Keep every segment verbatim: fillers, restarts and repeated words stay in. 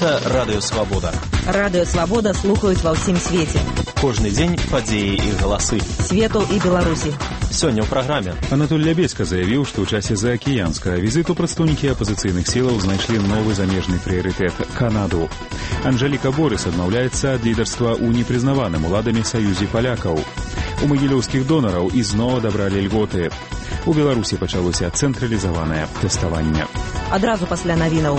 Гэта Радыё Свабода. Радыё Свабода слухаюць ва ўсім свеце. Кожны дзень падзеі і галасы. Свету і Беларусі. Сёння ў праграме. Анатоль Лябедзька заявіў, што ў часе заакіянскага візіту прадстаўнікі апазіцыйных сілаў знайшлі новы замежны прыярытэт – Канаду. Анжэліка Борыс адмаўляецца ад лідарства ў непрызнаваным уладамі саюзе палякаў. У магілёўскіх донараў ізноў адабралі льготы. У Беларусі пачалося цэнтралізаванае тэставанне. Адразу пасля навінаў.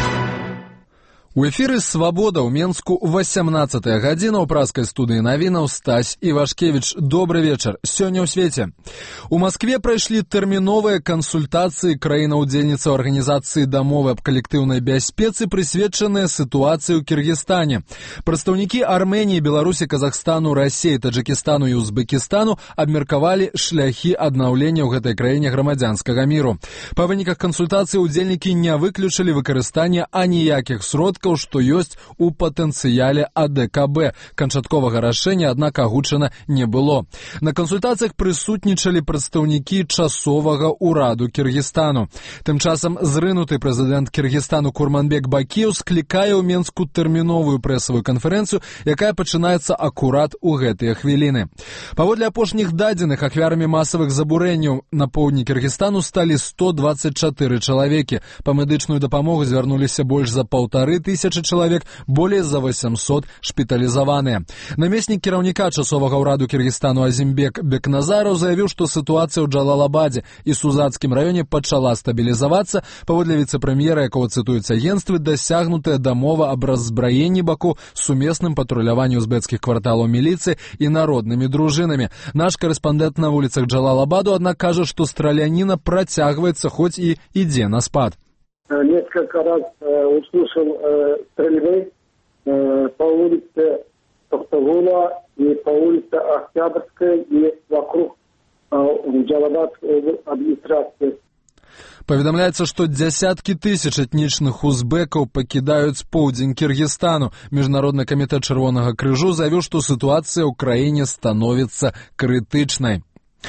У эфіры «Свабода» ў Менску васямнаццатая гадзіна ў праскай студыі навінаў Стась Івашкевіч. Добры вечар. Сёння ў свеце. У Маскве прайшлі тэрміновыя кансультацыі краінаў-удзельніцаў Арганізацыі дамовы аб калектыўнай бяспецы, прысвечаныя сітуацыі ў Кіргізстане. Прадстаўнікі Арменіі, Беларусі, Казахстану, Расіі, Таджыкістану і Узбекістану абмеркавалі шляхі аднаўлення ў гэтай краіне грамадзянскага міру. Па выніках кансультацыі удзельнікі не выключылі выкарыстанне аніякіх сродкаў, што ёсць у патэнцыяле А Дэ Ка Бэ. Канчатковага рашэння, аднак, агучана не было. На кансультацыях прысутнічалі прадстаўнікі часовага ўраду Кіргізстану. Тым часам зрынуты прэзідэнт Кіргізстану Курманбек Бакіеў склікае ў Менску тэрміновую прэсавую канферэнцыю, якая пачынаецца акурат у гэтыя хвіліны. Паводле апошніх дадзеных, ахвярамі масавых забурэнняў на поўдні Кіргізстану сталі сто дваццаць чатыры чалавекі. Па медычную дапамогу звярнуліся больш за паўтары тысячы чалавек, болей за восемьсот шпіталізаваныя. Намеснік кіраўніка часовага ўраду Кіргізстану Азімбек Бекназараў заявіў, што сітуацыя ў Джалалабадзе і Сузацкім раёне пачала стабілізавацца. Паводле віцэ-прэм'ера, якога цытуюць агенцтвы, дасягнутая дамова аб раззбраенні баку, сумесным патруляванні узбекскіх кварталаў міліцыі і народнымі дружынамі. Наш карэспандэнт на вуліцах Джалалабаду, аднак, кажа, што страляніна працягваецца, хоць і ідзе на спад. Несколько раз э, услышал э, стрельбы э, по улице Токтогула и по улице Октябрьской и вокруг э, Джалалабадской администрации. Паведамляецца, што дзясяткі тысяч этнічных узбекаў пакідаюць поўдзень Кіргізстану. Міжнародны камітэт Чырвонага крыжу заявіў, што сітуацыя ў краіне становіцца крытычнай.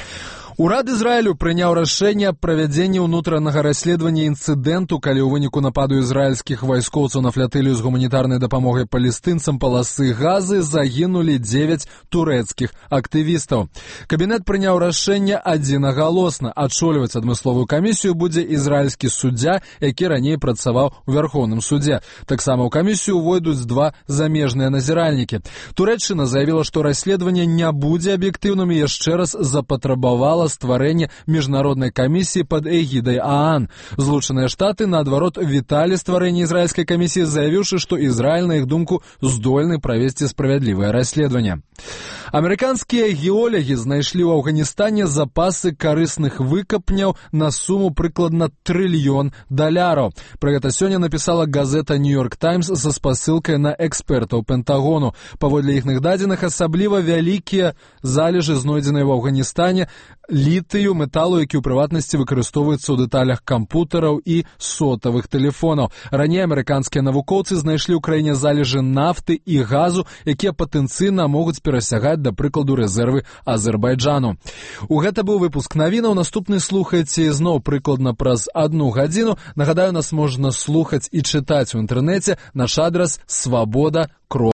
Урад Ізраілю прыняў рашэнне аб правядзенні ўнутранага расследавання інцыдэнту, калі ў выніку нападу ізраільскіх вайскоўцаў на флатылію з гуманітарнай дапамогай палестынцам паласы Газы загінулі дзевяць турэцкіх актывістаў. Кабінет прыняў рашэнне адзінагалосна. Ачольваць адмысловую камісію будзе ізраільскі суддзя, які раней працаваў у Вярхоўным судзе. Таксама ў камісію ўвойдуць два замежныя назіральнікі. Турэччына заявіла, што расследаванне не будзе аб'ектыўным і яшчэ раз запатрабавала стварэнне міжнароднай камісіі пад эгідай А А Н. Злучаныя Штаты, наадварот, віталі стварэнне ізраільскай камісіі, заявіўшы, што Ізраіль, на іх думку, здольны правесці справядлівае расследаванне. Амерыканскія геолагі знайшлі ў Афганістане запасы карысных выкапняў на суму прыкладна трыльён даляраў. Пра гэта сёння напісала газета «Нью-Йорк Таймс» са спасылкай на экспертаў Пентагону. Паводле іхных дадзеных, асабліва вялікія залежы, знойдзеныя ў Афганістане, літыю, металу, які ў прыватнасці выкарыстоўваецца ў дэталях кампутараў і сотавых тэлефонаў. Раней амерыканскія навукоўцы знайшлі ў краіне залежы нафты і газу, якія патэнцыйна могуць перасягаць, да прыкладу, рэзервы Азербайджану. У гэта быў выпуск навінаў. Наступны слухайце зноў прыкладна праз адну гадзіну. Нагадаю, нас можна слухаць і чытаць у інтэрнэце. Наш адрас свабода.